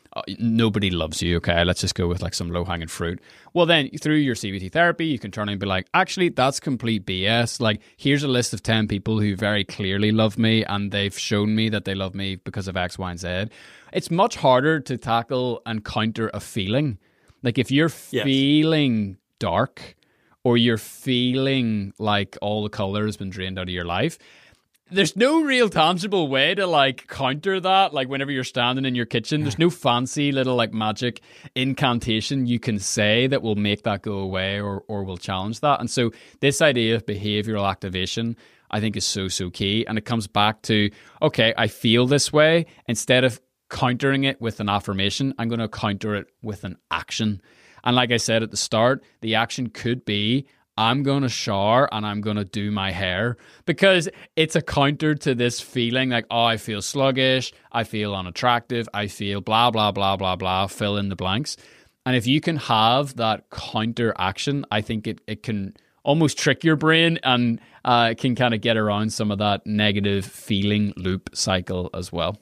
nobody loves you. Okay, let's just go with like some low hanging fruit. Well, then through your CBT therapy, you can turn and be like, actually, that's complete BS. Like, here's a list of 10 people who very clearly love me and they've shown me that they love me because of X, Y, and Z. It's much harder to tackle and counter a feeling. Like if you're feeling dark, or you're feeling like all the color has been drained out of your life, there's no real tangible way to like counter that. Like whenever you're standing in your kitchen, there's no fancy little like magic incantation you can say that will make that go away or will challenge that. And so this idea of behavioral activation, I think, is so key. And it comes back to, okay, I feel this way. Instead of countering it with an affirmation, I'm going to counter it with an action. And like I said at the start, the action could be, I'm going to shower and I'm going to do my hair, because it's a counter to this feeling like, oh, I feel sluggish, I feel unattractive, I feel blah, blah, blah, blah, blah, fill in the blanks. And if you can have that counter action, I think it can almost trick your brain and can kind of get around some of that negative feeling loop cycle as well.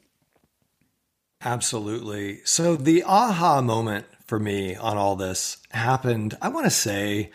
Absolutely. So the aha moment for me on all this happened, I want to say,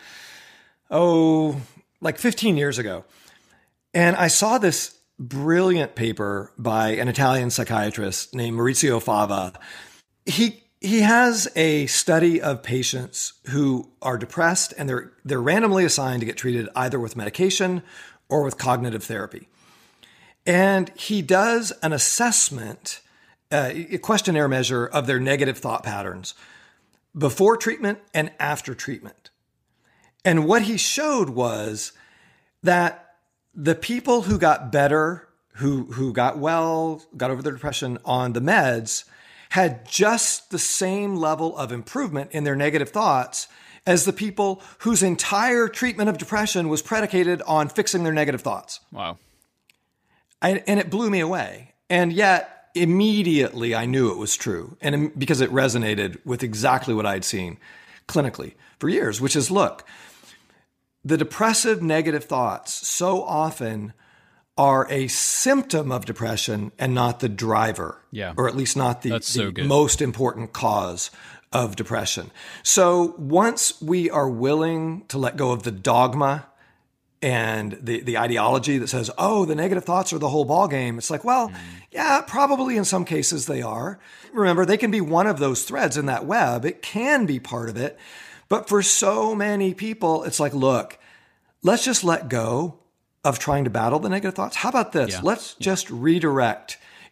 like 15 years ago. And I saw this brilliant paper by an Italian psychiatrist named Maurizio Fava. He has a study of patients who are depressed and they're randomly assigned to get treated either with medication or with cognitive therapy. And he does an assessment, a questionnaire measure of their negative thought patterns before treatment and after treatment. And what he showed was that the people who got better, who got well, got over their depression on the meds, had just the same level of improvement in their negative thoughts as the people whose entire treatment of depression was predicated on fixing their negative thoughts. Wow. And it blew me away. And yet, immediately I knew it was true, and because it resonated with exactly what I'd seen clinically for years, which is, look, the depressive negative thoughts so often are a symptom of depression and not the driver, or at least not the most important cause of depression. So once we are willing to let go of the dogma and the ideology that says, oh, the negative thoughts are the whole ballgame, it's like, well, yeah, probably in some cases they are. Remember, they can be one of those threads in that web. It can be part of it. But for so many people, it's like, look, let's just let go of trying to battle the negative thoughts. How about this? Let's just redirect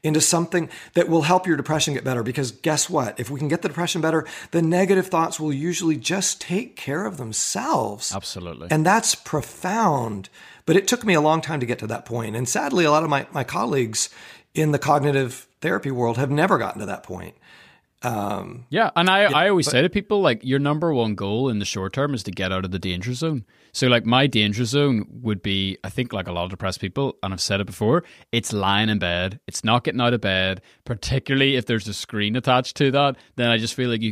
into something that will help your depression get better. Because guess what? If we can get the depression better, the negative thoughts will usually just take care of themselves. Absolutely. And that's profound. But it took me a long time to get to that point. And sadly, a lot of my colleagues in the cognitive therapy world have never gotten to that point. Yeah, and I always say to people, like, your number one goal in the short term is to get out of the danger zone. So, like, my danger zone would be, I think, like a lot of depressed people, and I've said it before, it's lying in bed. It's not getting out of bed, particularly if there's a screen attached to that. Then I just feel like you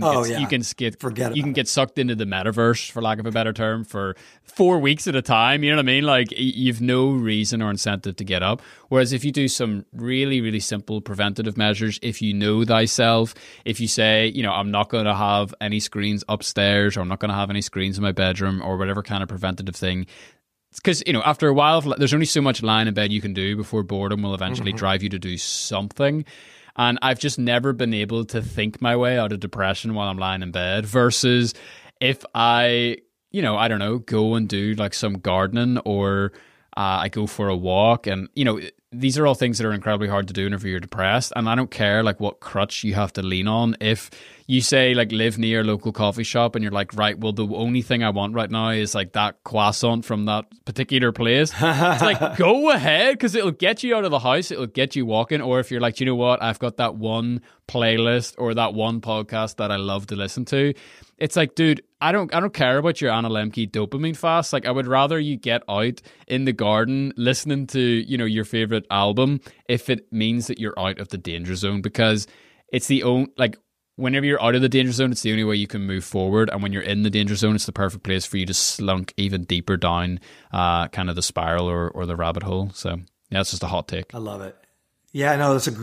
can get sucked into the metaverse, for lack of a better term, for 4 weeks at a time. You know what I mean? Like, you've no reason or incentive to get up. Whereas if you do some really, really simple preventative measures, if you know thyself, if you say, you know, I'm not going to have any screens upstairs, or I'm not going to have any screens in my bedroom, or whatever kind of preventative thing. Because, you know, after a while, there's only so much lying in bed you can do before boredom will eventually drive you to do something. And I've just never been able to think my way out of depression while I'm lying in bed, versus if I, you know, I don't know, go and do like some gardening, or I go for a walk. And, you know, these are all things that are incredibly hard to do whenever you're depressed. And I don't care like what crutch you have to lean on. If you say like live near a local coffee shop and you're like, right, well, the only thing I want right now is like that croissant from that particular place. It's like, go ahead, because it'll get you out of the house. It'll get you walking. Or if you're like, you know what, I've got that one playlist or that one podcast that I love to listen to. It's like, dude, I don't care about your Anna Lemke dopamine fast. Like, I would rather you get out in the garden listening to, you know, your favorite album if it means that you're out of the danger zone, because it's the only, like, whenever you're out of the danger zone, it's the only way you can move forward. And when you're in the danger zone, it's the perfect place for you to slunk even deeper down kind of the spiral or the rabbit hole. So yeah, it's just a hot take. I love it. Yeah, no, that's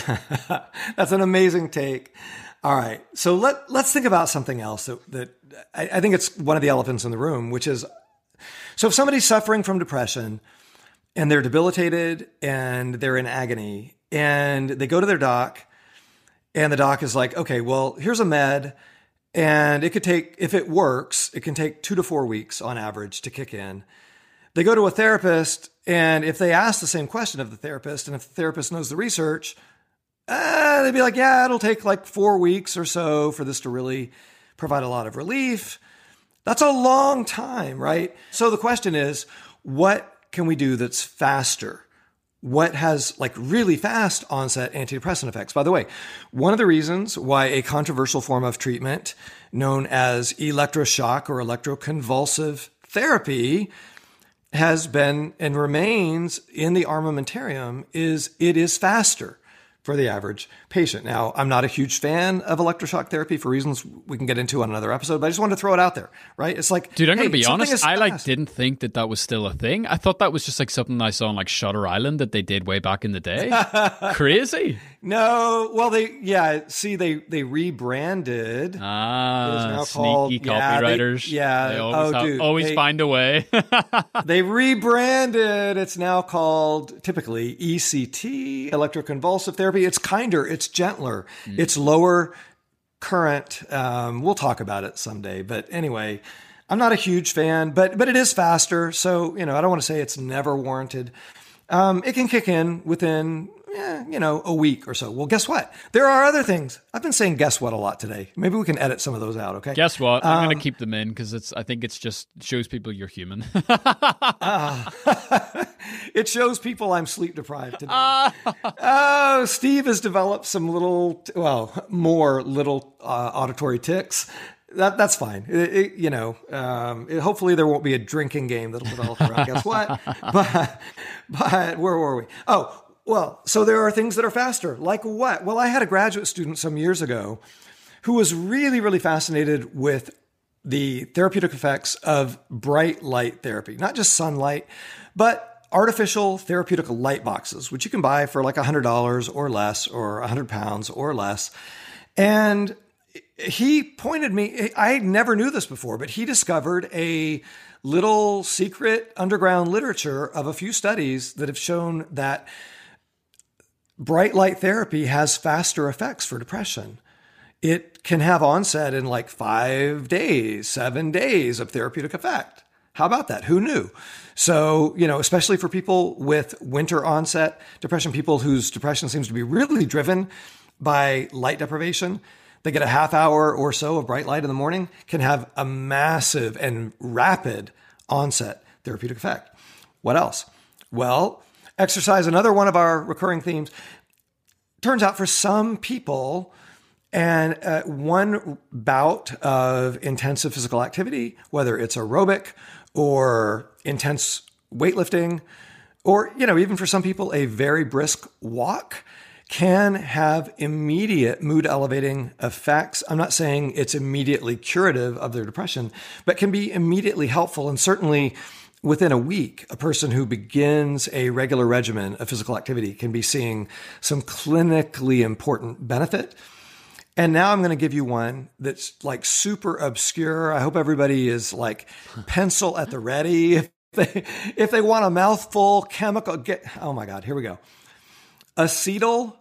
that's an amazing take. All right. So let's think about something else that I think it's one of the elephants in the room, which is, so if somebody's suffering from depression and they're debilitated and they're in agony and they go to their doc and the doc is like, okay, well, here's a med and it could take, if it works, it can take 2 to 4 weeks on average to kick in. They go to a therapist, and if they ask the same question of the therapist, and if the therapist knows the research, they'd be like, yeah, it'll take like 4 weeks or so for this to really provide a lot of relief. That's a long time, right? So the question is, what can we do that's faster? What has like really fast onset antidepressant effects? By the way, one of the reasons why a controversial form of treatment known as electroshock or electroconvulsive therapy has been and remains in the armamentarium is it is faster for the average patient. Now, I'm not a huge fan of electroshock therapy for reasons we can get into on another episode, but I just wanted to throw it out there, right? It's like, dude, I'm going to be honest, I like didn't think that was still a thing. I thought that was just like something I saw on like Shutter Island that they did way back in the day. Crazy. No, well, they rebranded. Ah, sneaky copywriters. They always find a way. They rebranded. It's now called typically ECT, electroconvulsive therapy. It's kinder, it's gentler, it's lower current. We'll talk about it someday. But anyway, I'm not a huge fan, but it is faster. So, you know, I don't want to say it's never warranted. It can kick in within, a week or so. Well, guess what? There are other things. I've been saying guess what a lot today. Maybe we can edit some of those out, okay? Guess what? I'm going to keep them in because I think it's just shows people you're human. It shows people I'm sleep deprived today. Steve has developed some more little auditory tics. That's fine. Hopefully there won't be a drinking game that'll develop around guess what? But where were we? Oh, well, so there are things that are faster. Like what? Well, I had a graduate student some years ago who was really, really fascinated with the therapeutic effects of bright light therapy, not just sunlight, but artificial therapeutic light boxes, which you can buy for like $100 or less, or £100 or less. And he pointed me, I never knew this before, but he discovered a little secret underground literature of a few studies that have shown that bright light therapy has faster effects for depression. It can have onset in like 5 days, 7 days of therapeutic effect. How about that? Who knew? So, especially for people with winter onset depression, people whose depression seems to be really driven by light deprivation, they get a half hour or so of bright light in the morning, can have a massive and rapid onset therapeutic effect. What else? Well, exercise, another one of our recurring themes. Turns out for some people, and one bout of intensive physical activity, whether it's aerobic or intense weightlifting, or, even for some people, a very brisk walk can have immediate mood elevating effects. I'm not saying it's immediately curative of their depression, but can be immediately helpful. And certainly within a week, a person who begins a regular regimen of physical activity can be seeing some clinically important benefit. And now I'm going to give you one that's like super obscure. I hope everybody is like pencil at the ready. If they want a mouthful, chemical, oh my God, here we go. Acetyl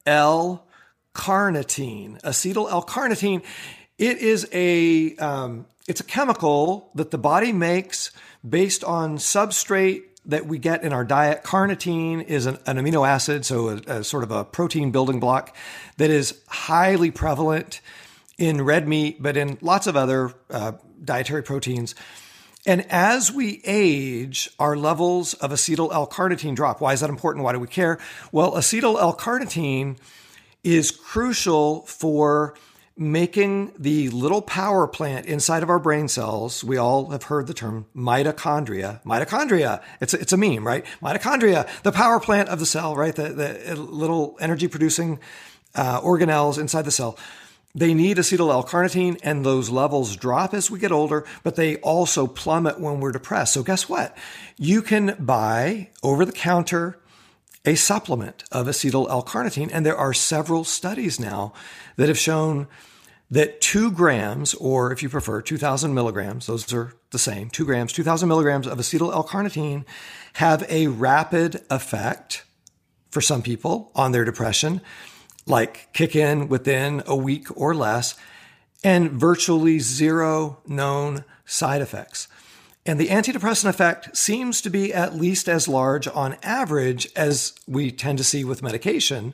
L-carnitine. Acetyl L-carnitine. It is it's a chemical that the body makes based on substrate that we get in our diet. Carnitine is an amino acid, so a sort of a protein building block that is highly prevalent in red meat, but in lots of other dietary proteins. And as we age, our levels of acetyl L-carnitine drop. Why is that important? Why do we care? Well, acetyl L-carnitine is crucial for making the little power plant inside of our brain cells. We all have heard the term mitochondria. Mitochondria, it's a meme, right? Mitochondria, the power plant of the cell, right? The little energy producing organelles inside the cell. They need acetyl L-carnitine, and those levels drop as we get older, but they also plummet when we're depressed. So guess what? You can buy over the counter a supplement of acetyl L-carnitine, and there are several studies now that have shown that 2 grams, or if you prefer, 2,000 milligrams, those are the same, 2 grams, 2,000 milligrams of acetyl L-carnitine have a rapid effect for some people on their depression, like kick in within a week or less, and virtually zero known side effects. And the antidepressant effect seems to be at least as large on average as we tend to see with medication,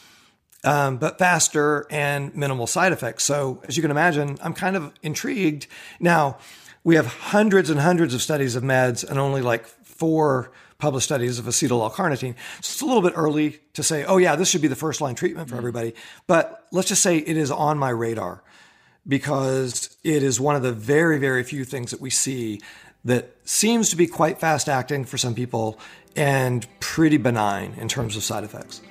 but faster and minimal side effects. So as you can imagine, I'm kind of intrigued. Now, we have hundreds and hundreds of studies of meds and only like 4 published studies of acetyl L-carnitine. So it's a little bit early to say, oh yeah, this should be the first line treatment for everybody. But let's just say it is on my radar because it is one of the very, very few things that we see that seems to be quite fast acting for some people and pretty benign in terms of side effects.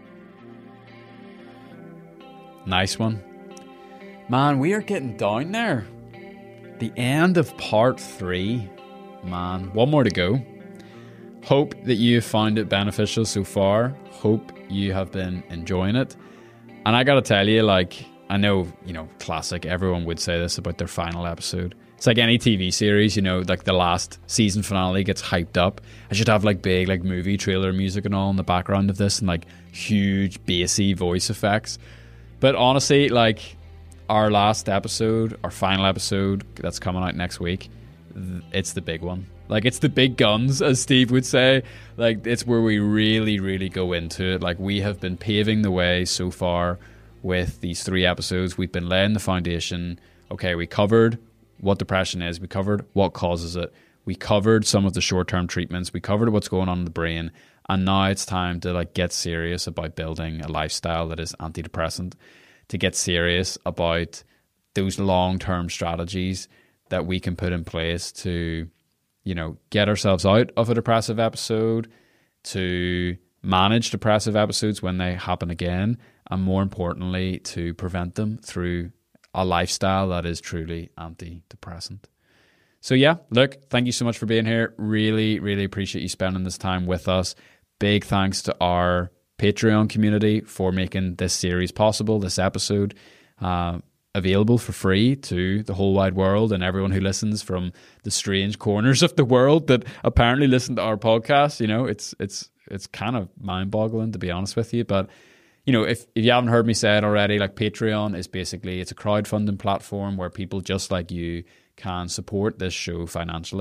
Nice one. Man, we are getting down there. The end of part 3. Man, one more to go. Hope that you have found it beneficial so far. Hope you have been enjoying it. And I gotta tell you, like, I know, classic, everyone would say this about their final episode. It's like any TV series, like the last season finale gets hyped up. I should have like big like movie trailer music and all in the background of this and like huge bassy voice effects. But honestly, like our last episode, our final episode that's coming out next week, it's the big one. Like it's the big guns, as Steve would say. Like it's where we really, really go into it. Like we have been paving the way so far with these 3 episodes. We've been laying the foundation. Okay, we covered what depression is. We covered what causes it. We covered some of the short-term treatments. We covered what's going on in the brain. And now it's time to like get serious about building a lifestyle that is antidepressant, to get serious about those long-term strategies that we can put in place to, get ourselves out of a depressive episode, to manage depressive episodes when they happen again, and more importantly, to prevent them through a lifestyle that is truly antidepressant. So yeah, look, thank you so much for being here. Really, really appreciate you spending this time with us. Big thanks to our Patreon community for making this series possible, this episode available for free to the whole wide world and everyone who listens from the strange corners of the world that apparently listen to our podcast. It's kind of mind-boggling, to be honest with you, but if you haven't heard me say it already, like Patreon is basically, it's a crowdfunding platform where people just like you can support this show financially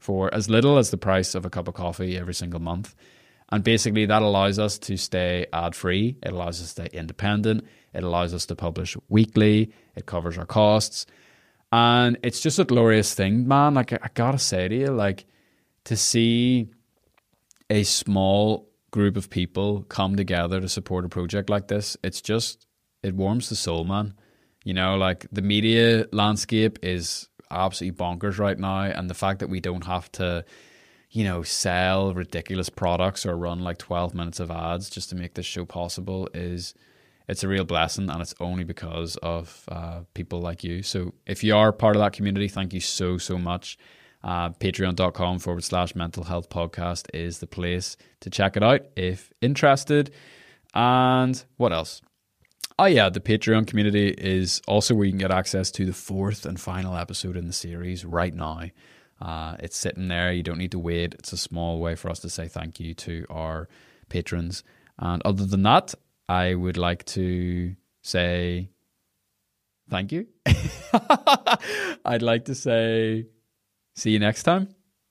for as little as the price of a cup of coffee every single month. And basically that allows us to stay ad-free. It allows us to stay independent. It allows us to publish weekly. It covers our costs. And it's just a glorious thing, man. Like, I gotta say to you, like, to see a small group of people come together to support a project like this, it warms the soul, man. You know, like, the media landscape is absolutely bonkers right now, and the fact that we don't have to, you know, sell ridiculous products or run like 12 minutes of ads just to make this show possible it's a real blessing, and it's only because of people like you. So if you are part of that community, thank you so much. Patreon.com/mental health podcast is the place to check it out if interested. And what else? Oh yeah, the Patreon community is also where you can get access to the 4th and final episode in the series right now. It's sitting there. You don't need to wait. It's a small way for us to say thank you to our patrons. And other than that, I would like to say thank you. I'd like to say see you next time.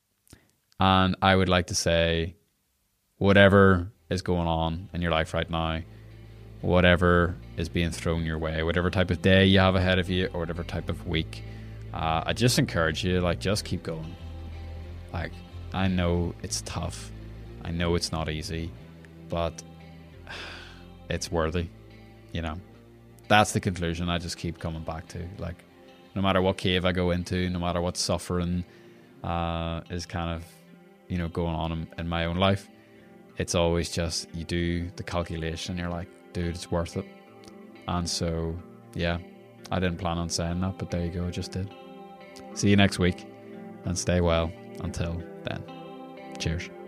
And I would like to say whatever is going on in your life right now, whatever is being thrown your way, whatever type of day you have ahead of you or whatever type of week, I just encourage you, like, just keep going. Like, I know it's tough. I know it's not easy, but it's worthy, you know. That's the conclusion I just keep coming back to. Like, no matter what cave I go into, no matter what suffering is kind of, you know, going on in my own life, it's always just, you do the calculation, you're like, dude, it's worth it. And so, yeah, I didn't plan on saying that, but there you go, I just did. See you next week, and stay well until then. Cheers.